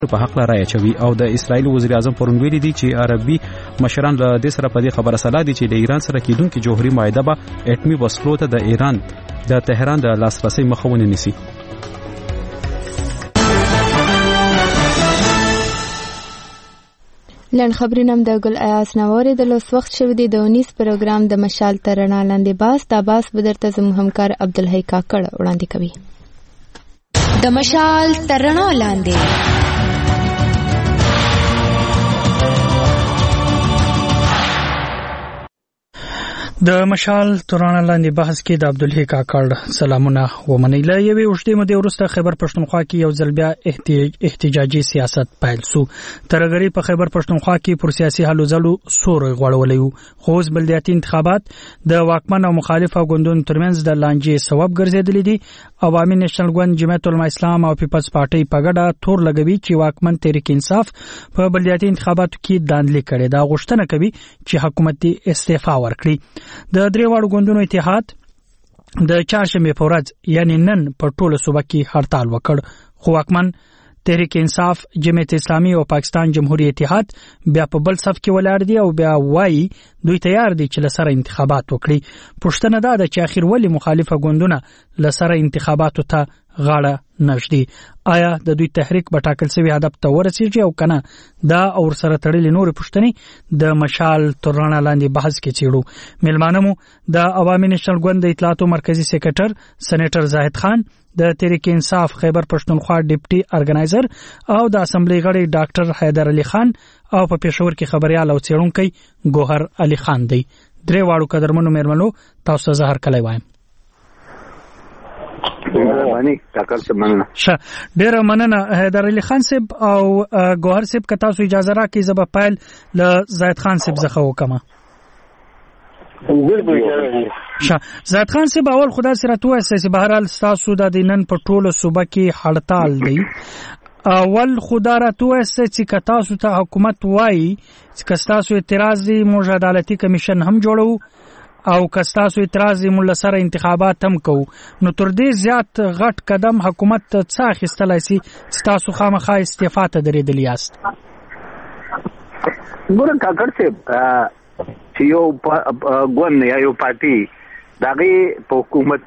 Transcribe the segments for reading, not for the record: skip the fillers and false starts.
په حق رایه چوي او د اسرایل وزیر اعظم پرون ویلي دي چې عربي مشران له دې سره په دې خبره سلا دي چې د ایران سره کېدونکې جوهري معاهده به اټومي وسلو ته د ایران د تهران د لاسرسي مخه ونه نیسي. لن خبرینم د ګل ایاس نووري د لوس وخت شوی دی د 19 پروګرام د مشال ترنا لاندې باس د باس بدرته زمو همکار عبدالحی کاکړ وړاندې کوي. د مشال ترنا لاندې د مشال ترانه لاندې بحث کې د عبدالحی کاکړ سلامونه ومني. له یوې اوږدې مودې وروسته خیبر پښتونخوا کې یو ځل بیا احتجاجي سیاست پیل سو. ترهګرۍ په خیبر پښتونخوا کې پر سیاسي هلو ځلو سور غوړولې خو اوس بلدیاتي انتخابات د واکمن او مخالفه ګوندونو ترمنځ د لانجې سبب ګرځېدلې دي. عوامي نېشنل ګوند، جمعیت العلماء اسلام او پیپلز پارټي په ګډه تور لګوي چې واکمن تحریک انصاف په بلدیاتي انتخاباتو کې داندلي کړي. دا غوښتنه کوي چې حکومت استعفا ورکړي. د دریواړو ګوندونو اتحاد د چهارشنبه په ورځ یعنی نن په ټوله صوبه کې هړتال وکړ، خو واکمن تحریک انصاف، جمعیت اسلامي او پاکستان جمهوریت اتحاد بیا په بل صف کې ولاړ دي او بیا وایي دوی تیار دي چې لسره انتخابات وکړي. پوښتنه ده چې اخر ولې مخالفه ګوندونه لسره انتخاباتو ته غاړه نږدي؟ آیا د دوی تحریک به ټاکل شوی هدف ته ورسیږي او کنه؟ دا او سره تړلې نور پوښتنې د مشال ترانه لاندې بحث کې چیړو. ملمانه مو د عوامي نېشنل ګوند د اطلاعاتو مرکزی سیکریټر سېنیټر زاهد خان، د تحریک انصاف خیبر پښتونخوا ډیپټي ارګنایزر او د اسمبلی غړي ډاکټر حیدر علي خان او په پېښور کې خبريال او څېړونکی ګوهر علي خان دی. درې واړو قدرمنو مېرمنو تاسو ته زهر کلی وایم. ډیره مننه حیدر علي خان صاحب او ګوهر صاحب. که تاسو اجازه راکړئ زه به پیل له زاهد خان صاحب څخه وکم. زاهد خان صاحب اول خدا سره تو اساسي بهرحال تاسو د نن په ټوله صوبه کې هړتال دی. اول خدا را تو اساسي که تاسو ته حکومت وایي چې تاسو اعتراض دی موږ عدالتي کمیشن هم جوړو او که تاسو اعتراض دی موږ سره انتخابات هم کوو، نو تر دې زیات غټ قدم حکومت څه اخیستلای شي چې تاسو خامخا استعفا ته درېدلی یاست؟ ګورم کاکړ صاحب چې یو ګوند یا یو پارټي دغه په حکومت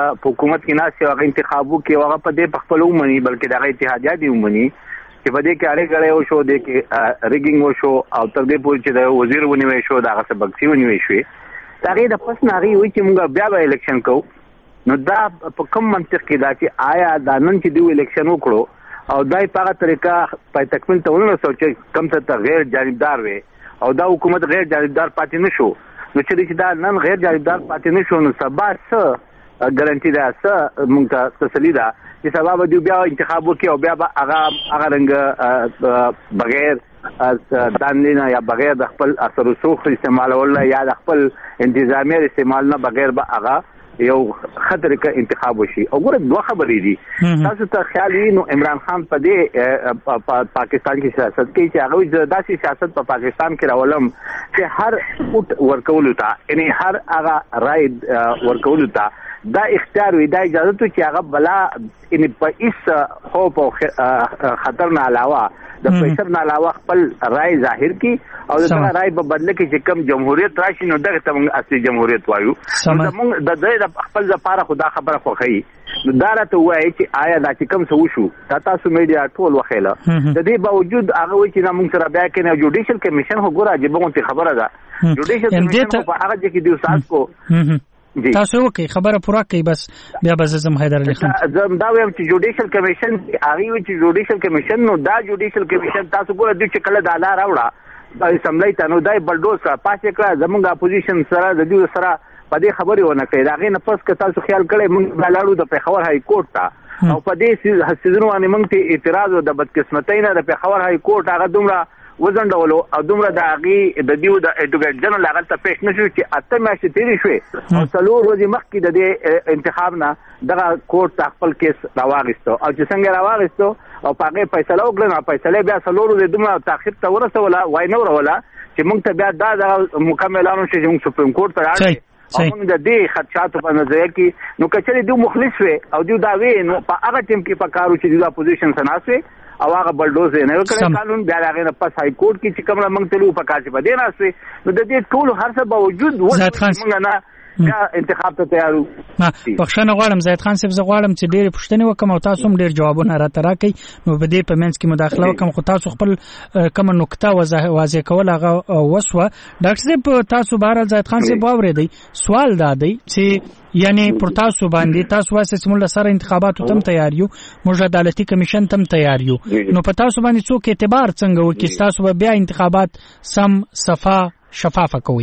کې ناس یو انتخابو کې هغه په دې خپل ومني بلکې دغه اتحادیه دی ومني چې په دې کې اړې غړې او شو دې کې ریګینګ وشو او تر دې پورې چې د وزیر ونیوي شو دغه سبق سی ونیوي شو. دغه د پس ناغي وي چې موږ بیا به الیکشن کوو. نو دا په کوم منطق کې دا چې آیا دا نن چې دوی الیکشن وکړو او دای په هغه طریقه په تکمیل ته ونه سوچ کم څه غیر جانبدار وي او دا حکومت غیر جانبدار پاتې نشو، نو چې دا نن غیر جانبدار پاتې نشو نو سبا څه ګارانټي ده، څه موږ ته تسلی ده چې سبا به دوی بیا انتخاب وکړي او بیا به هغه رنګ بغیر دانلینا یا بغیر د خپل اثر رسوخ استعمالول یا د خپل انتظامیه استعمال نه بغیر به هغه یو خطر کې انتخاب وشي. او ګوره دوه خبرې دي. تاسو ته خیال وي نو عمران خان په دې پاکستان کې سیاست کوي چې هغه داسې سیاست په پاکستان کې راولم چې هر پټ ورکولو ته یعنی هر هغه رائے ورکولو ته دا اختیار وي، دا اجازه ته چې هغه بلا یعنی په هیڅ خوف او خطر نه علاوه د پریشر نه علاوه خپل رائے ظاهر کی او دا رائے په بدله کې چې کم جمهوریت راشي نو دغه ته موږ اصلي جمهوریت وایو. موږ د دې خپل لپاره خدا خبره خوخی نو دا راته وایي چې آیا دا چې کم څه وشو تاسو میډیا ټول وخیله د دې باوجود هغه وایي چې موږ سره بیا کې جوډیشل کمیشن هو ګوره عجیبه خبره ده. جوډیشل کمیشن په هغه ځکه دی استاد کو تاسو وکي خبره پوره کوي بس بیا به زم حیدر علي خان زم دا وایم چې جوډیشل کمیشن هغه وی چې جوډیشل کمیشن نو دا جوډیشل کمیشن تاسو ګوره د چې کله د اعلی راوړه د اسمبلی ته نو دای بلډوز پاسه کړه زمونږ اپوزیشن سره د دې سره په دې خبرې ونه کړي. دا غي نه پس که تاسو خیال کړئ موږ لاړو د پیښور های کورټ ته او په دې سيزونو باندې موږ ته اعتراض او د بدقسمتۍ نه د پیښور های کورټ هغه دومره وزندولو او دومره د هغه د دیو د ایډوکیټ جنرال هغه ته پېښ نشو چې اته میاشتې تیرې شوې او څلور ورځې مخکې د دې انتخاب نه دغه کورټ خپل کیس راواغستو او چې څنګه راواغستو او پاګه فیصله وکړه نو فیصله بیا څلور ورځې دومره تاخير ته ورسوله وای نه وروله چې موږ ته بیا دا مکملانو چې موږ سپریم کورټ ته راځي او موږ د دې خدشاتو په نظر کې نو کچري دوی مخلص وي او دوی دا وی نو په هغه ټیم کې پکارو چې د اپوزیشن سناسوي او هغه بلډوز نه وکړي قانون بیا هغه نه پس های کورټ کې چې کوم موږ تلو په کاسه باندې راځي نو د دې ټول هر څه باوجود موږ نه بیا انتخاب ته تیارو. بخښنه غواړم زید خان صاحب، زه غواړم چې ډېر پوښتنې وکم او تاسو هم ډېر جوابونه راته راکړئ، نو په دې په منځ کې مداخله وکم، خو تاسو خپل کومه نقطه واضح کول هغه وسوه. ډاکټر صاحب تاسو بهرحال زید خان صاحب واورېدئ، سوال دا دی چې یعنی پر تاسو باندې تاسو واسه چې موږ سره انتخاباتو تم تیار یو، موږ عدالتي کمیشن تم تیار یو، نو په تاسو باندې څوک اعتبار څنګه وکړي تاسو به بیا انتخابات سم صفا شفافه کوي؟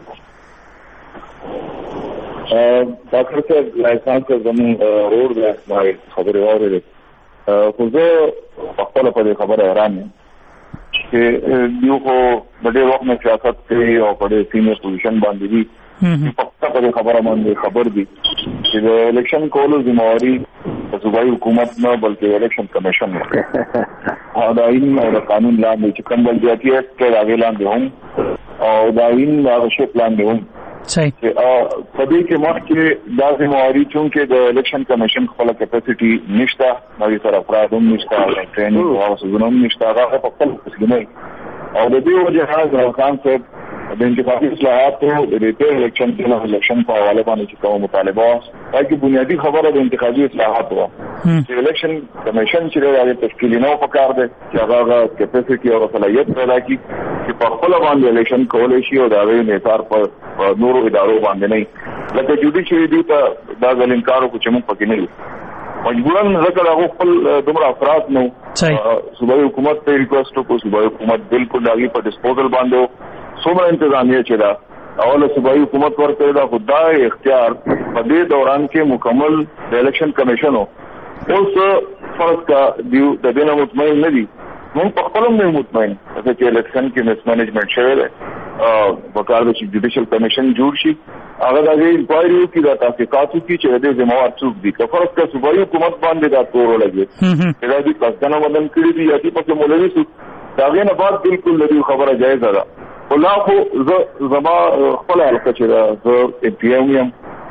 ډاکټر صاحب لایسان ته زمون ورور دی ما خبرې واورېدې، خو زه خپل په دې خبره حیران یم چې یو خو د ډېر وخت نه سیاست کوي او په ډېر سینیئر پوزیشن باندې دي، په دې خبره باندې خبر دي چې د الیکشن کولو ذمہواری د صوبایي حکومت نه بلکې الیکشن کمیشن او د آئین او د قانون لاندې چې کوم بلدیاتي ایکټ کې هغې لاندې هم او د آئین هغه شپ لاندې هم صحیح په دې کې مخکې دا ذمہواری چونکې د الیکشن کمیشن خپل کیپاسټي نشته، نوې سره افراد هم نشته، ټریننګ او سوزونه هم نشته، هغه په خپل مسلمانۍ او د دې وجه نه خان صاحب د انتخابي اصلاحاتو د ریټر الیکشن په الیکشن په حواله باندې چې کوم مطالبه وايي بنیادی خبره د انتخابي اصلاحاتو چې الیکشن کمیشن چې راځي تشکیل نه وکړ دی چې هغه کیپاسټي او صلاحیت پیدا کړي چې په خپل باندې الیکشن کولای شي او دا غوښنه نثار په نورو ادارو باندې نه لکه جوډیشري دی ته دا غلینکارو کو چې موږ پکې نه یو مجبورن ذکر هغه خپل دومره افراد نو صوبایي حکومت ته ریکوست وکړو، صوبایي حکومت بالکل داغي په ډیسپوزل باندې څومره انتظامیه چې دا اوله صوبایي حکومت ورته دا خدای اختیار په دې دوران کې مکمل د الیکشن کمیشن اوس فرض کا دیو د دې نه مطمئن نه دي، موږ په خپل نه مطمئن چې الیکشن کې مس مینجمنت شوی دی په کار د جوډیشل کمیشن جوړ شي، هغه د انکوایری کې د تحقیقاتو کې چې د ذمہوار څوک دي که فرض کا صوبایي حکومت باندې دا تور ولګي چې دا دې قصدنه مدن کړی دي یا دې په مولوي څوک دا غي نه بعد بالکل د خبره جایز ده. ولا خو زما خپل حلقه چې دا زه پی ایم یم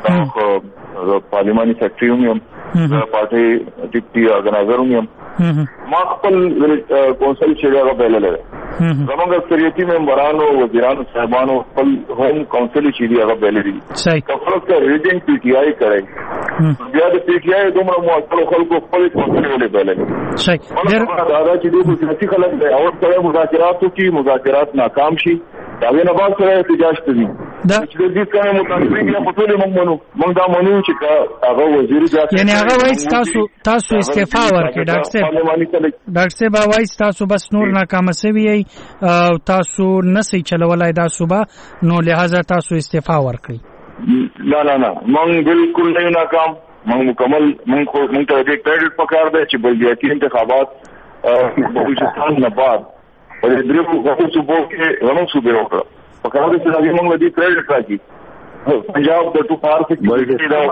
د پارلماني سیکرټري یم د پارټي ډیپټي ارګنایزر یم، ما خپل کونسل چې هغه بلل دی زموږ اکثریتي ممبرانو وزیرانو صاحبانو خپل هوم کونسل چې دی هغه بلل دي کفرت کا ریډینګ پی ټی آی کوي بیا د پی ټی آی دومره موثر خلکو خپل کونسل ولې بلل صحیح دا چې د سیاسي خلک دی او سره مذاکراتو کې مذاکرات ناکام شي دا نه بعد سره احتجاج کوي دا چې د دې څخه متفق نه پټول موږ دا منو چې هغه وزیر ځکه یعنی هغه وایي تاسو استعفا ورکړئ ډاکټر صاحب وایي تاسو بس نور ناکام شوی او تاسو نسي چلولای دا صوبه نو لہذا تاسو استعفا ورکړئ. نه موږ بالکل نه ناکام، موږ مکمل موږ ته دې کریډټ پکار دی چې بلدیاتي انتخابات بلوچستان نه بعد په دې درو غوښتنو صوبو کې غوښتنه صوبې وکړه پکار دي چې موږ دې کریډټ راکړي پنجاب د ټو پار کې بلدیاتي دا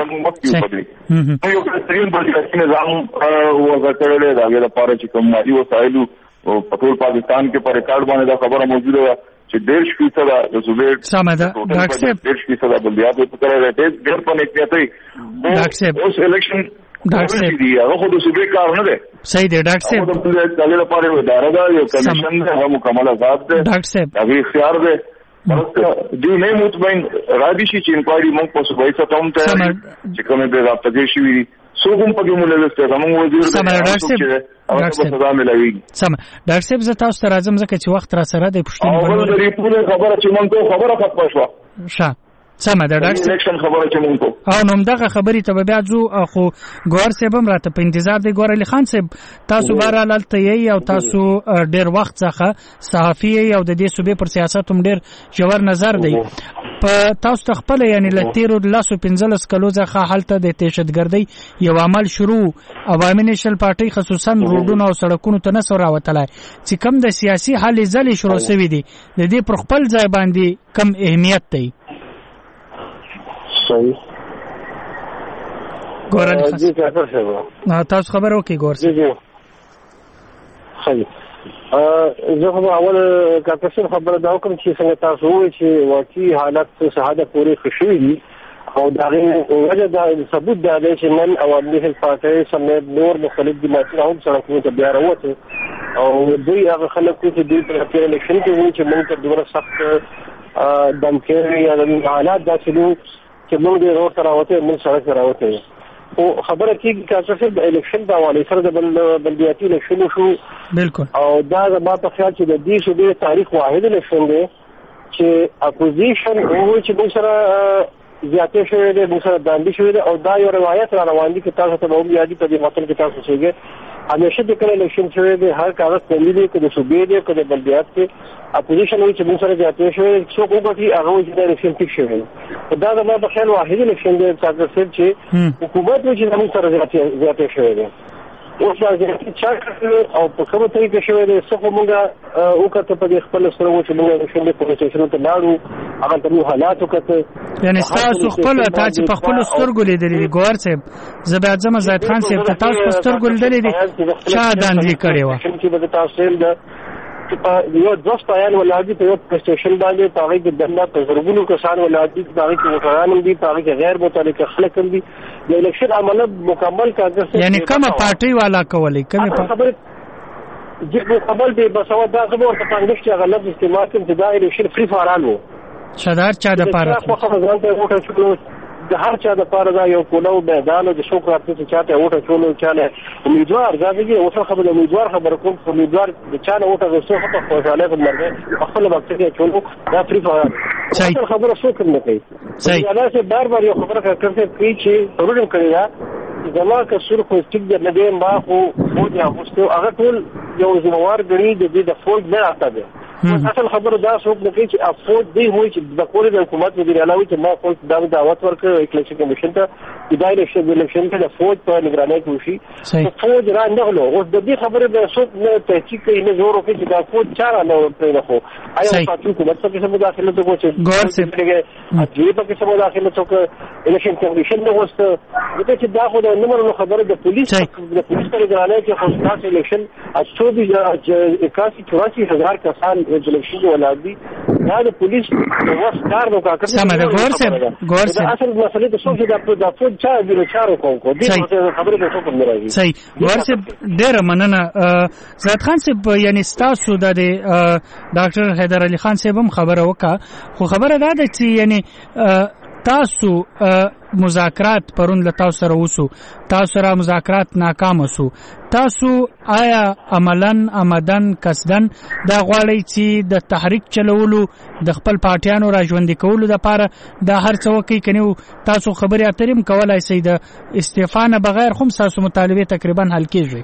وکړه یو ترین بلدیاتي نظام وغوښتل دا د پاره چې کوم مالي وسایل په ټول پاکستان کې پر ریکارډ باندې دا خبره موجوده ده چې 1.5% د صوبې سمده ډاکټر صاحب 1.5% بلدیات په کار راځي ډېر په نیټه ډاکټر صاحب اوس الیکشن ډاکټر صاحب دی هغه خو د صوبې کار نه دی صحیح دی ډاکټر صاحب د دې لپاره اداره ده یو کمیشن ده هغه مکمل آزاد ده ډاکټر صاحب هغه اختیار ده دې نه مطمئن راځي چې انکوایری موږ په صوبې څخه هم ته چې کومه به راځي شي څوک په کومه لږه زموږ وزیر سم ډاکټر صاحب زه تاسو ته راځم ځکه چې وخت را سره د پښتني خبره چې مونږ خبره ختمه شو سم ده ډاکټر الیکشن خبره چې مونږ او نو دغه خبرې ته بیا ځو خو ګور صاحب هم راته په انتظار دی ګور علي خان صاحب تاسو بهرحال هلته یې او تاسو ډېر وخت څخه صحافي او د دې صوبې پر سیاست هم ډېر ژور نظر دی په تاسو ته خپل یعنی لتیرو 15 کلو څخه هلته د دهشتګردۍ یو عمل شروع عوامي نېشنل پارټي خصوصا روډونو او سړکونو ته نسو راوتلای چې کم د سیاسي حل ځلې شروع شوی دی د دې پر خپل ځای باندې کم اهمیت دی صحیح ګورل جی تاسو خبر وکي ګور صحیح زه خو اول کاکسر خبره دا کوم چې څنګه تاسو وایي چې واقعي حالت ساده پورې خوشي دي او دا وجه دا ثبوت دا دی چې نن عوامي حزب پارټۍ سمیت نور مختلف جماعتونه هم سړکونو ته بیا راوته او دوی هغه خلک چې دوی په خپل الیکشن کې وایي چې موږ ته دومره سخت دمکې یا د حالات داسې دي چې موږ د روډ ته راوته موږ سړک ته راوته او خبره کېږي چې تاسو د الیکشن په حواله سره د بلدیاتي الیکشن شو بالکل او دا ما په خیال چې د دې شوبې تاریخ واحد الیکشن دی چې اپوزیشن او چې موږ سره زیاتې شوې ده موږ سره داندې شوې ده او دا یو روایت را روان دي چې تاسو ته به یادي په دې متن کې تاسو شوګه همیشه د کله الیکشن شوې ده هر کاغذ کولی دي چې د صوبې دي کله بلدیات کې اپوزیشن وایي چې موږ سره زیاتې شوې څوک وګوري هغه وایي چې د الیکشن ټیک شوی دا د ما په خیال واحد الیکشن دی چې حکومت وایي چې موږ سره زیاتې شوې ده اوس دا چې او په کومه طریقه شوی دی څه موږ او کته په خپل سره و چې موږ الیکشن د پولیسو ته لاړو هغه ته حالات وکړه یعنی تاسو خپل تاسو په خپل سترګو لیدلې ګور صاحب زبېد زما زید خان صاحب ته تاسو په سترګو لیدلې دي چا داندې کړي و چې به تاسو د یو دوست پایان ولادي په یو سټیشن باندې پاره کې دنده په زرګونو کسان ولادي پاره کې وکړان دي پاره کې غیر متعلق خلک دي د الیکشن عمل مکمل کاغذ یعنی کومه پارټي والا کولی کومه خبره چې مکمل به بسوا دا خبره ته پنځه چې غلط استعمال کوي چې دا الیکشن فری فارال وو شدار چا د پاره د هر چا د پاره دا یو کولو میدان د شوق راځي چې چاته وټه چولو چاله امیدوار ځکه اوسه خبره امیدوار خبر کوم امیدوار د چانه وټه غوښته په خوشاله په مرګ خپل وخت کې چولو دا فری فایر صحیح خبره څوک نه کوي صحیح انا سے بار یو خبره کوي چې ضروري کړی دا زما که سر خو ټیک د لګې ما خو فوج راغوستو هغه ټول یو زموار غړي د دې د فوج نه راځي ده اصل خبره دا څوک نه کوي چې افوج دی وایي چې د کولې د حکومت وزیر اعلی چې ما فوج دا دعوت ورکړ الیکشن کمیشن ته د الیکشن ته د فوج په نگرانۍ کې وشي فوج را نه غلو اوس د دې خبره به څوک نه تحقیق کوي نه زور کوي چې دا فوج چاره نه پرې نه خو آیا پاتې حکومت څخه څه مداخله ته کوي ګور سي اجي په څه مداخله څوک الیکشن کمیشن نه وسته دغه چې دا خو د نمبر خبره د پولیس په نگرانۍ کې خو تاسو الیکشن 84,000 کسان الیکشن ولادي دا د پولیس وس کار وکړ سم ده ګور سي اصل مسله د څه د فوج چا د چارو کوو دې خبره به څوک نه راځي صحیح ګور سي ډېر مننه زید خان صاحب یعنی تاسو د ډاکټر حیدر علي خان صاحب هم خبره وکړه خو خبره دا ده چې یعنی تاسو مذاکرات پرون له تاسو سره وسو تاسو سره مذاکرات ناکام وسو تاسو آیا عمدن قصدن دا غواړي چې د تحریک چلولو د خپل پارټیانو راژوندي کولو لپاره دا هر څه کوي کني تاسو خبري اتریم کولای شئ د استعفا نه بغیر هم تاسو مطالبه تقریبا حل کیږي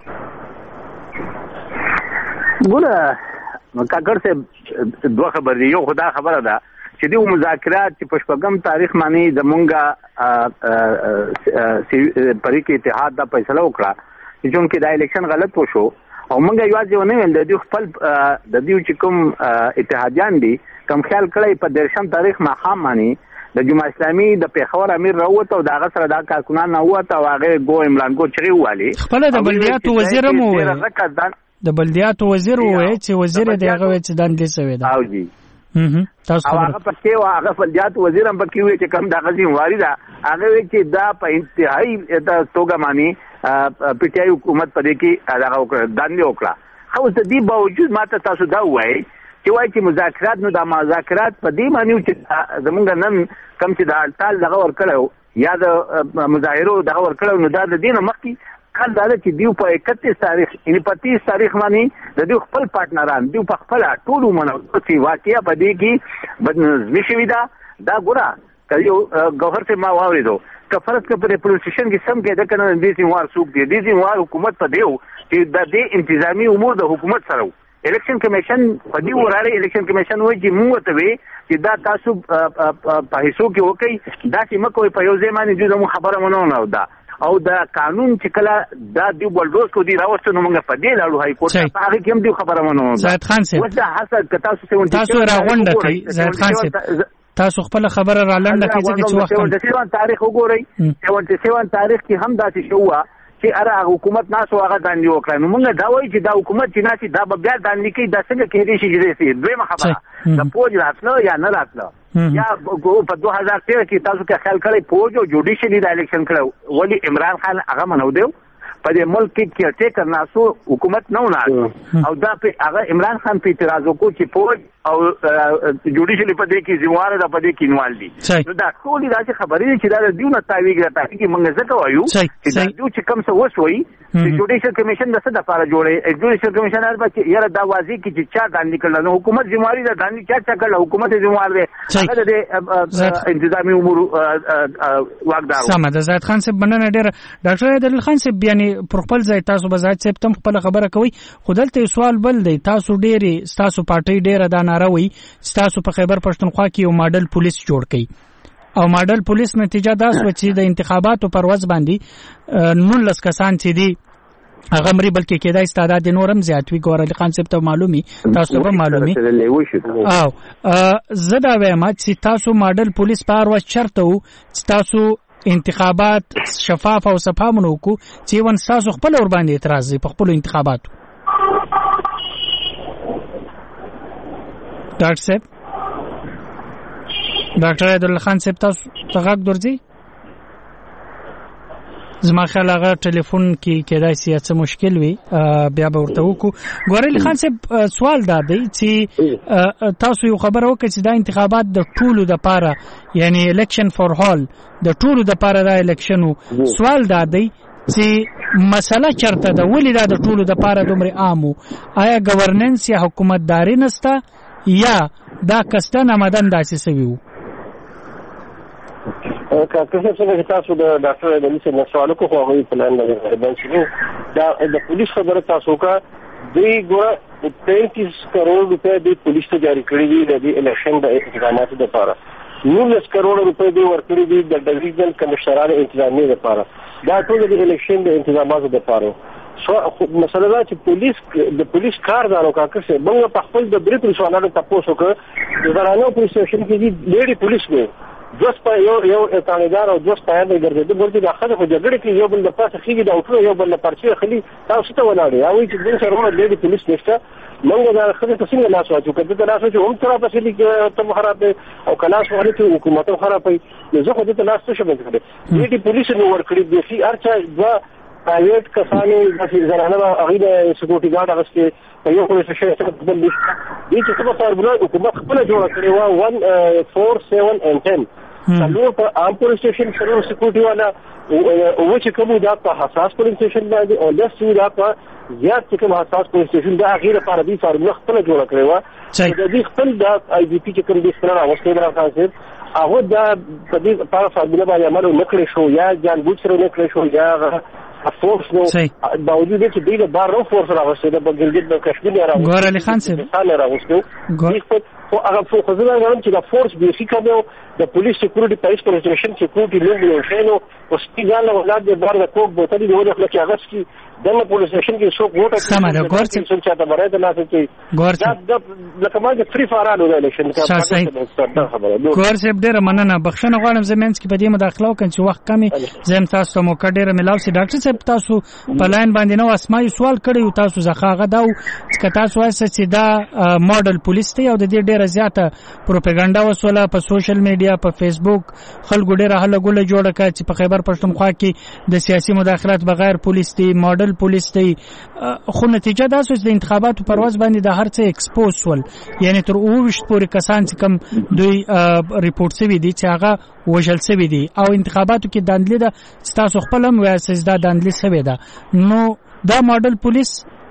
ګوره کاکړ سے دوه خبرې یو خدا خبره ده چې د مذاکرات چې په شپږم تاریخ باندې زمونږه پریک اتحاد دا فیصله وکړه چې چونکې دا الیکشن غلط وشو او مونږ یوازې ونه ویل د دې خپل د دې چې کوم اتحادیان دي کوم خیال کړی په 13 تاریخ ماښام باندې د جمهوریت اسلامي د پیښور امیر راوته او دا غسر د کارکونان راوته او هغه عمران ګو چغي والی خپل د بلدیاتو وزیر مو د بلدیاتو وزیر وای چې وزیر دغه چې دندې سوي دا او جی تاسو هغه پکې هغه فلجات وزیر هم پکې وي چې کوم د غزي واری دا هغه وی چې دا په انتهایی د توګه معنی پی ټی آی حکومت پدې کې هغه وکړه دندې وکړه خو د دې باوجود ماته تاسو دا وایي چې مذاکرات نو د مذاکرات په دې معنی چې زمونږ نن کم چې د هړتال دغه ور کړو یا د مظاهرو دغه ور کړو نو دا د دینه مخکې کله دا چې دیو په 31 تاریخ یعنی 25 تاریخ باندې د دیو خپل پارتنران دیو په خپل ټول منو چې واقعیا په دې کې بدنظمي شوې دا ګوره کایو گوهر سے ما واوریدو که فرض کې په پولیس سټیشن کې سم کې د کنه د دې وار سوق دی د دې وار حکومت په دیو چې د دې انتظامی امور د حکومت سره الیکشن کمیشن په دې وراله الیکشن کمیشن وایي چې موږ ته وی چې دا تاسو په هیڅو کې وکي دا چې مکو په یو ځای باندې جو خبره مونږ نه ودا او دا قانون چې کله دا دی بلډوز کو دی راوستو نو موږ په دې لاړو هاي کورټ ته هغه کوم دی خبره مونږ زید خان صاحب وځه حسد تاسو راغونډه کوي زید خان صاحب تاسو خپل خبره را لنډه کوي چې وخت د 7 تاریخ وګورئ 77 تاریخ کې هم داسې شو چې اره حکومت ناسو هغه داندې وکړه. نو موږ دا وایي چې دا حکومت چې ناسي دا به بیا داندې کوي، دا څنګه کېدای شي چې دویمه خبره د فوج راتله یا نه راتله یا په 2013 کې تاسو کې خیال کړئ فوج او جوډیشلی دا الیکشن کړو، ولی عمران خان هغه منو دیو په دې ملک کې کېرټیکر ناسو حکومت نه وناسو او دا په هغه عمران خان په اعتراض وکړو چې فوج او جوډیشلی په دې کې ذمہوار ده، په دې کې انوال دي. نو دا ټول داسې خبرې چې دا دیونه تاویږي راځي چې موږ ځکه وایو چې دا دوی چې کوم څه وشوي چې جوډیشل کمیشن د څه لپاره جوړي، جوډیشل کمیشن هر بچ یاره دا واضح کی چې چا داندې کړل، نو حکومت ذمہواری ده، داندې چا کړل، حکومت ذمہوار ده، هغه د انتظامی امور واقدار. سم ده. زاهد خان صاحب مننه ډیر. ډاکټر عادل خان صاحب یعنی پر خپل ځای تاسو به زاهد صاحب تم خپل خبره کوي، خودلته سوال بل دی، تاسو ډیره تاسو پارټي ډیره دا ناروي تاسو په خیبر پښتونخوا کې یو ماډل پولیس جوړ کړي او ماډل پولیس نتیجه دا سو چې د انتخاباتو پر ورځ باندې 19 کسان چې دي هغه مری بلکې کېدای استعداد نورم زیات وي. ګور علي خان صاحب ته معلومي، تاسو به معلومي او زدا وایم چې تاسو ماډل پولیس پر ورځ چرته وو چې تاسو انتخابات شفاف او صفامن وکړو چې ون تاسو خپل ور باندې اعتراض په خپل انتخابات. ډاکټر صاحب، ډاکټر عادل خان صاحب تاسو ته غږ درځي؟ زما خیال هغه ټلیفون کې کېدای شي څه مشکل وي، بیا به ورته وکړو. ګورل خان صاحب سوال دا دی چې تاسو یو خبر وکړئ چې دا انتخابات د ټولو د پاره یعنی الیکشن فور هال د ټولو د پاره دا الیکشن سوال دا دی چې مسله چرته ده، ولې دا د ټولو د پاره دومره عامو؟ آیا گورننس یا حکومتداري نسته یا دا کستان آمدن داسې سوي وو؟ که څنګه تاسو د ډاکټر عادل صاحب سوال کو خو هغه پلان لري دا د پولیس خبره تاسو کا دوی ګوره 33 کروڑ روپے د پولیس ته جاری کړی دي د الیکشن د انتخاباتو لپاره، 19 کروڑ روپے د ورکړي دي د ډیویژنل کمشنرانو انتظامی لپاره، دا ټول د الیکشن د انتخاباتو لپاره. مسله دا چې د پولیس کاردارو کاکه څه موږ په خپل د بریټ رسوالانو تاسو کې د زرانو پولیس سټیشن کې دي لیډي پولیس دی جوس په یو تانیدار او جوس په یاد ګرځي د ورته د خلکو په جګړه کې یو بل د پاسه خېږي دا اوټو یو بل د پرچې خلی تاسو ته ولاړی او چې د سره لیډي پولیس نشته موږ دا خلک څنګه لاس واچو کله دا لاس واچو هم تر په سلی کې ته خراب او کلاس ورته حکومت خراب نو زه خو دې لاس څه شم کړی لیډي پولیس نو ورکړي دي چې ارچا دا پرایویټ کسانو د زرانه هغه د سکیورټي ګارد هغه په یو کوم څه شي څه بدل نشته دي چې څه په بل حکومت خپل جوړ کړی و 1 4 7 and 10 څلور په عام پولیس سټیشن څلور سکیورټي والا او چې کوم دا په حساس پولیس سټیشن باندې او لږ دا په زیات چې کوم حساس پولیس سټیشن دا غیر لپاره دي فارموله خپل جوړ کړی و چې د دې خپل دا آی جی پی چې کوم دي ستنه راوستي راځي هغه دا په دې په فارموله باندې عمل وکړي شو یا جان بوج سره وکړي شو یا فورس نو باوجود چې دغه بارو فورس راوستي د بلګلګت د کشمیر راوستي ګور علي خان صاحب راوستي خو هغه خو ځل غواړم چې د فورس بیسیک او د پولیس سکیورټي پولیس پروتیکشن سکیورټي لوګو شنو او سپیګال ولادت د بار د کوک بوتل دی ولې خلک هغه چې دغه پولیس سټیشن کې څوک ووټ سماره ګور چې چاته برابر نه چې ګور دا لکه ما چې فری فارانو د الیکشن کې خبره ګور صاحب ډیره مننه بخښنه غواړم زمینس کې په دې مداخله وکړم چې وخت کمی زم تاسو مو کډیره ملاو سي ډاکټر صاحب تاسو په لاین باندې نو اسماء سوال کړی تاسو زخاغه دا چې تاسو وایي چې دا ماډل پولیس دی او د دې ډیره زیاته پروپاګاندا وسوله په سوشل میډیا په فیسبوک خلکو ډیره هله ګوله جوړه کړه چې په خیبر پښتونخوا کې د سیاسي مداخلات بغیر پولیس دی ماډل پولیس دی خو نتیجه دا سوچ د انتخاباتو پرواز باندې د هر څه ایکسپوز ول یعنی تر 20 پورې کسان چې کم دوی ریپورت شوی دي چې هغه وژل شوی دي او انتخاباتو کې داندلې ده تاسو خپل هم وایي چې دا داندلې شوی ده نو دا ماډل پولیس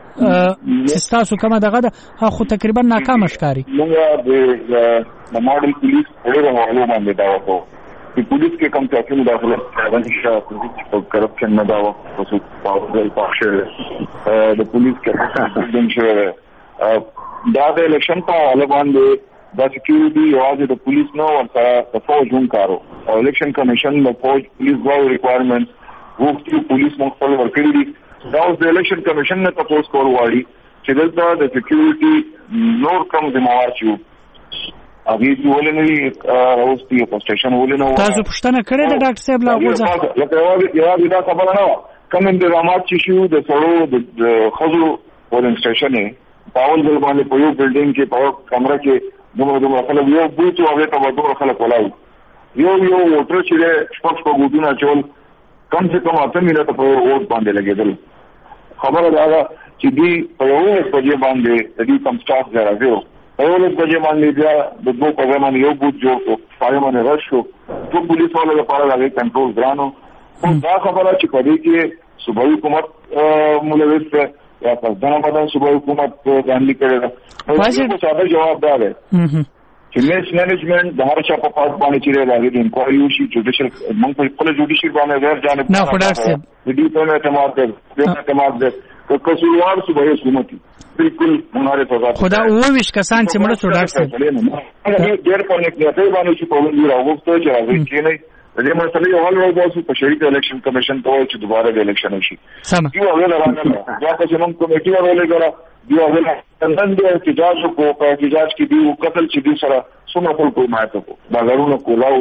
چې تاسو کومه دغه ده خو تقریبا ناکام ښکاری موږ د ماډل پولیس ډېر معلومات باندې دا وکړو چې پولیس کې کوم څه مداخله ونشي په کرپشن نه دا وکړو په پاشه د پولیس کې څه شي دا د الیکشن په حواله باندې دا سکیورټي یوازې د پولیس نه ورته د فوج هم کارو او الیکشن کمیشن د فوج پولیس غواړي ریکوایرمنټ وو پولیس مخفل ورکړي دي دا اوس د الیکشن کمیشن نه تاسو کول غواړي چې دلته د سکیورټي نور کوم ذمہوار شي اغه ولني اوستي په سټیشن ولنو تاسو پښتنه کړې ده ډاکټر صاحب لا غوځه لکه یو دا خبره نه کوم انتظامات چې شو د سړو د خزو پولینګ سټیشن پاول ځل باندې په یو بلډینګ کې په کمره کې دومره خلک یو بوت او هغه ته دومره خلک ولاړ یو ووټر چې شپږ ګوتونه چول کم سے کم 8 منټه په ووټ باندې لګیدل خبره دا چې دی په یو بجې باندې د دې کم سټاف راځي په یو بجې باندې بیا د دوه په ځای یو بوت جوړ کړ پای باندې راشو ټول پولیس والو لپاره راغی کنټرول ګرانو دا خبره چې په دې کې صوبایي حکومت ملوث ده یا پردانه بدن صوبایي حکومت باندې کړی دا واجب څه جواب دی چې میس مینجمنت د هر چا په پاس باندې چې راغی د انکوایري شي جوډیشل موږ په خپل جوډیشل باندې غیر جانب نه خلاص د دې په اعتماد ده که قصوروار صوبایي حکومت بالکل مونږه سزا خدا وویش کسان چې مړ شو ډاکټر صاحب ډېر په نیټه باندې چې په ولې راوځي چې راځي چې نه د دې مسلې یو حل راوځي په شریک الیکشن کمیشن ته چې دوباره د الیکشن وشي یو هغه راغله دا چې موږ کمیټه ورولې یو هغه نن د احتجاج کو په احتجاج کې دی قتل چې دی سره څومره خلکو ماته کو دا غرونه کولاو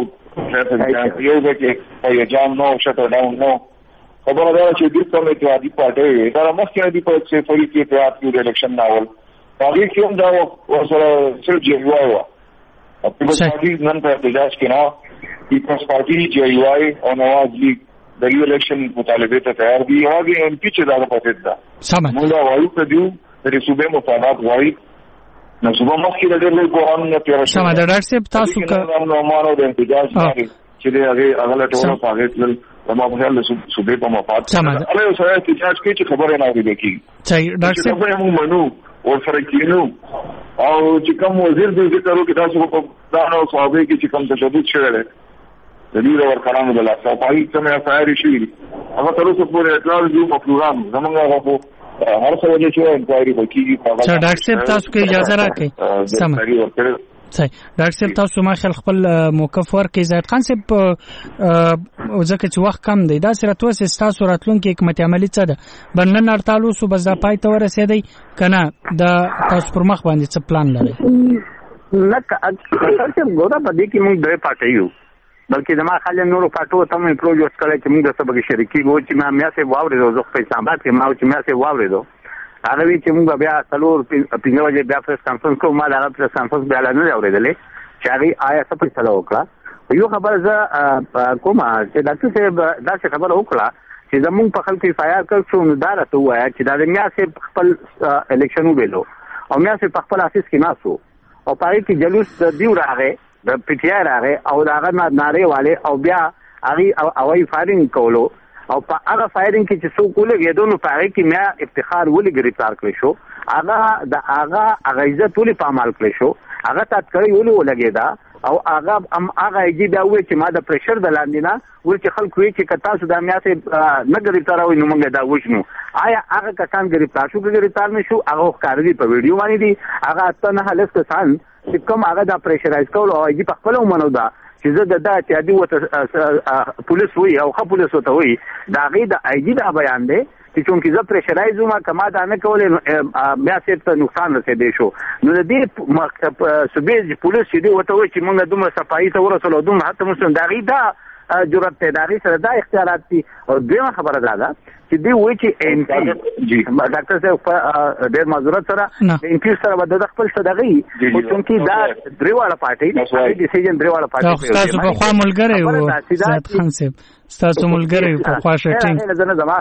چې یو ځکه په جام نو شټ ډاون نو خبره دا چې د کومه اتحادی پارټي دا مخکې دی په څه فری کې اتحاد کې د الیکشن ناول هغه کې هم دا ورسره سره جوړ و په پارټي نن په احتجاج کې نه پیپلز پارټي جوړ او نواز لیگ د الیکشن مطالبه ته تیار دي هغه ایم پی چې دا پاتې ده موږ دا وایو ته دیو د صوبې مفادات وایي نو صوبه مخکې د دې قرآن نه تیر شي سم دا ډاکټر صاحب تاسو کا نو مانو د احتجاج چې هغه له ټولو پاګټل ما په خیال صوبې په مفاد الله یو سره احتجاج کوي چې خبره نه وي کی صحیح ډاکټر صاحب موږ منو او سره کینو او چې کوم وزیر دې ذکر وکړي تاسو په دانو صحابه کې چې کوم تشدد شوی دی د دې ورکرانو د لاسه پای څه فایری شي هغه تر اوسه پورې اطلاع دی په پروګرام زمونږ هغه هر څه وجه چې انکوایري وکړي چې ډاکټر صاحب تاسو کې اجازه راکړئ سم صحیح ډاکټر صاحب تاسو ما خل خپل موقف ورکړئ زید خان صاحب ځکه چې وخت کم دی دا سره تاسو تاسو راتلونکي حکمت عملی څه ده بنن ارتالو صوب ز پای ته ورسېدی کنه دا تاسو پر مخ باندې څه پلان لرئ نه چې ګوره په دې کې موږ دوه پاتې یو بلکې زما خالي نورو پټو ته مې پروجیکټ کړی چې موږ د سبق شریکي وو چې ما سه واورېدو زه په اسلام آباد کې ما چې ما سه واورېدو هغه وی چې موږ بیا څلور پنځه وجه بیا پریس کانفرنس کوو ما دا پریس کانفرنس بیا نه اورېدلې چې هغه آیا څه په سلام وکړه یو خبر زه کومه چې ډاکټر صاحب دا څه خبر وکړه چې زموږ په خلک فایار کړ شو نو دا راته وایا چې دا میا سه خپل الیکشن وبېلو او میا سه په خپل افیس کې ناسو او پای کې جلوس دیو راغی د پی ټی آی راغی او داغه ناره والے او بیا هغه اوای فایرینګ کولو او په هغه فایرینګ کې چې څوک ولګېدو نو په هغه کې میا افتخار ولې گرفتار کړی شو هغه د هغه عزت ولې پامال کړی شو هغه تاتکړی ولې ولګېدا او هغه ایجی دا وې چې ما د پریشر د لاندې نه ول چې خلک وی چې کتا سودا میا سه نه گرفتار وي نو موږ دا وښنو آیا هغه کسان گرفتار شو گرفتار نشو هغه ښکار دي په ویډیو باندې دي هغه اته نه هلس کسان چې کوم هغه دا پریشرایز کول او ایجی په خپل ومنو دا چې زه د احتیاطي وته پولیس وي او خو پولیس وته وي دا غي د ایجی دا بیان دی چې چونکې زه پریشرایز وم کما دا نه کولې بیا څه نقصان رسېدې شو نو د دې صوبې پولیس دې وته وي چې موږ دومره صفایي ته ورسول دومره حتی مسلم دا غي دا جرأت ته دا غي سره دا اختیارات دي او دویمه خبره ده چې دی وایي چې ان جی ډاکټر صاحب ډېر معذرت سره ان کیس سره د خپل صدقې او چونکې دا دریواله پارټي د ډیسیژن دریواله پارټي تاسو په خوا ملګری وو زید خان صاحب تاسو ملګری په خوا شټینګ زنه زما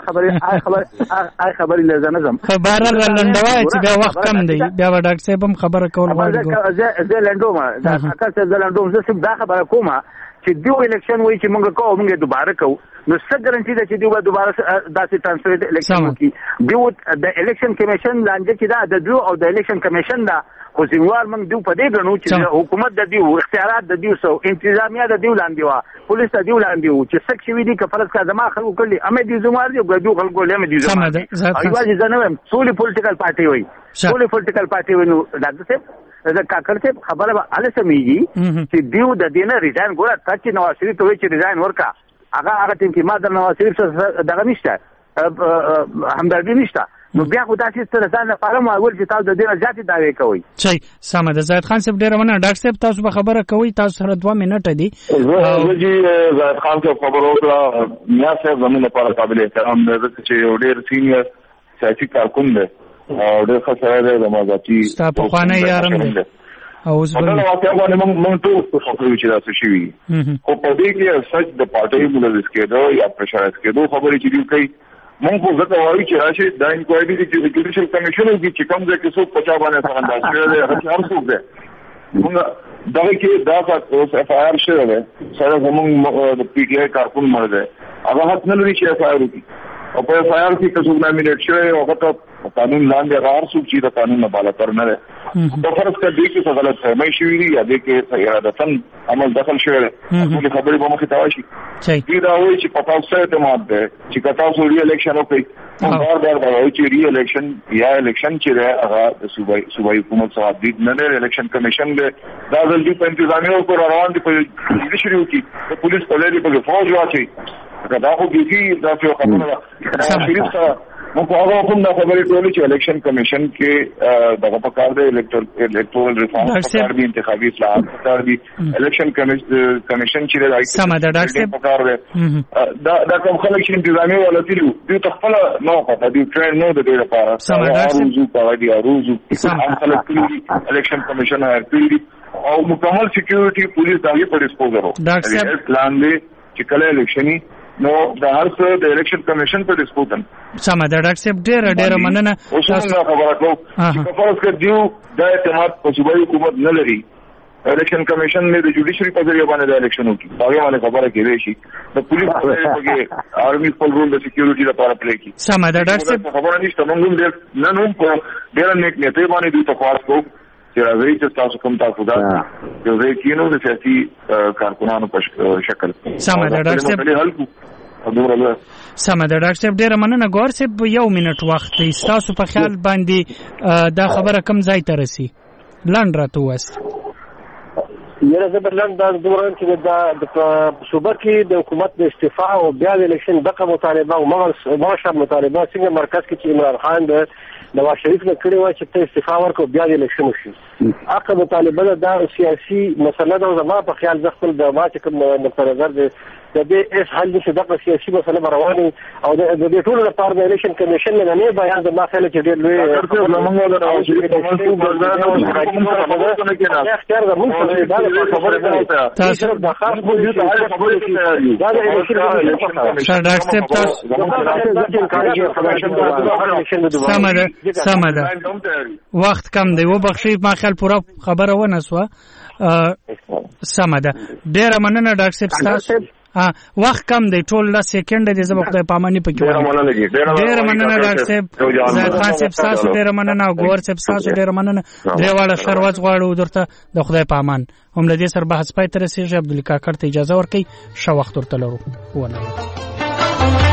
خبرې خبرې لزنه زم خبره لنډوي چې بیا وخت کم دی بیا ډاکټر صاحب هم خبره کول غواړي زه لنډوم دا څنګه زه لنډوم زه دا خبره کومه چې دیو الیکشن وایي چې موږ کوو موږ دوباره کوو نو څه ګارانټي ده چې دیو دوباره داسې ټرانسفر الیکشن وکړي دیو د الیکشن کمیشن لاندې چې دا د دیو او د الیکشن کمیشن دا خو ځینوار موږ دیو په دې غنو چې حکومت د دیو اختیارات د دیو سو انتظامیه د دیو لاندې وا پولیس د دیو لاندې وو چې څه شوی دي کفرس کا زما خلکو کړي امه دي زموار دي ګډو خلکو له امه دي زموار ایواز ځنه ټول پولیټیکل پارټي وي ټول پولیټیکل پارټي وي نو ډاکټر صاحب دا کاکړ صاحب خبره به اله سمېږي چې دیو د دینه ریزاین ګوره چې نواز شریف ته وایي چې ریزاین ورکا هغه ټیم کې ما د نواز شریف دغه نشته همدردي نشته نو بیا خو تاسو ته ځان لپاره معقول چې تاسو د دې ځاتې داوی کوئ. صحیح سم ده. زاهد خان صاحب ډیره مننه. ډاکټر صاحب تاسو به خبره کوئ، تاسو سره 2 منټه دي. زه جی زاهد خان صاحب خبرو کړه، میا صاحب زموږ لپاره قابل احترام دی چې یو ډیر سینیئر سیاسي کارکون دی او ډیر ښه سره دی د مازاتی ستا په خوانه یارم دی او اوس په دا واقعا باندې موږ ټول فکر چې تاسو شي او په دې کې سچ د پارټي ملګری کېدو یا پرشارت کېدو خبرې چې دوی کوي موږ خو ځکه وایو چې راشي دا انکوایري چې جوډیشل کمیشن وکړي چې کوم ځای کې څوک پچا باندې څنګه شوی دی هر څوک دی موږ دغه کې دا اوس اف آی آر شوی دی سره زموږ د پی ټی آی کارکون مړ دی هغه حق نه لري چې اف آی آر وکړي او په اف آی آر کې څوک نامینیټ شوی او هغه ته قانون لاندې هر څوک چې د قانون نه بالاتر نه دی په فرض کې دې کې څه غلط فهمي شوی دی یا دې کې ارادتن عمل دخل شوی دی ټول خبرې به مخې ته راشي دې دا وایي چې په تاسو سره اعتماد دی چې تاسو ری الیکشن وکړي بار وایي چې ری الیکشن یا الیکشن چې دی هغه د صوبایي حکومت سره د نه الیکشن کمیشن دی دا د دې په انتظامیه او روان دي په دې شروع کی د پولیس په لری په فوج واچي دا خو دې دا څه خبره ده شریف صاحب موږ هغه کوم دا خبرې ټولې چې الیکشن کمیشن کې دغه په کار دی الیکټورل ریفارم په کار دی انتخابي اصلاحات په کار دی الیکشن کمیشن چې راځي سم ده ډاکټر صاحب په کار دی دا کوم خلک چې انتظامی ولته دي دوی تخپل نو پته دی ټرین نو د دې لپاره روزو په دی روزو هم خلک الیکشن کمیشن هرڅه او مکمل سکیورټي پولیس دغه په ډیسپوزر وو ډاکټر صاحب پلان دی چې کله الیکشني نو د هر څه د الیکشن کمیشن په ډیسپوزن سم ده ډاکټر صاحب ډیره مننه تاسو خبره کوم چې فرض کړئ دیو د اعتماد په صوبایي حکومت نه لري الیکشن کمیشن نه د جوډیشري په ذریعہ باندې د الیکشن وکړي هغه باندې خبره کېږي شي د پولیس په آرمي خپل رول د سکیورټي لپاره پلی کوي سم ده ډاکټر صاحب خبره نشته موږ نن هم په ډیر نیک نیته باندې دوی تخواس کوو چې راځي چې تاسو کوم تاسو دا یو ځای کېنو د سیاسي کارکونانو په شکل سم ده ډاکټر صاحب سم ده ډاکټر صاحب ډیره مننه. ګور صاحب 1 منټ وخت دی تاسو په خیال باندې دا خبره کم ځای ته رسی لاند راته واست یره زبرلند د دوران چې د صوبه کې د حکومت د استعفا او بیا د الیکشن دغه مطالبه او مغشب مطالبه څنګه مرکز کې چې عمران خان د نواز شریف نه کړی و چې ته استعفا ورکړو بیا د الیکشن وشي هغه مطالبه دا سیاسي مسله ده. زما په خیال ځ خپل د ما چې کوم نظر دی د دې اس حل نشي دغه سیاسي مسله روانه او د دې ټول لپاره د الیکشن کمیشن نه نه بیان د ما خیال چې ډېر لوی اختیار ده موږ دا خبره تاسو د خاص سم ده وخت کم دی و بخښي ما خیال پوره خبره ونه سوه سم ده ډیره مننه ډاکټر صاحب تاسو وخت کم دی ټول 10 سکند دی زما خدای پامانی پکې ډیره مننه ډاکټر صاحب زاهد خان صاحب تاسو ډیره مننه او ګور صاحب تاسو ډیره مننه دریواله شروات غواړو درته د خدای پامان هم له دې سره بحث پای تر رسیږي. عبدالکاکر ته اجازه ورکړئ شو وخت ورته لرو ونه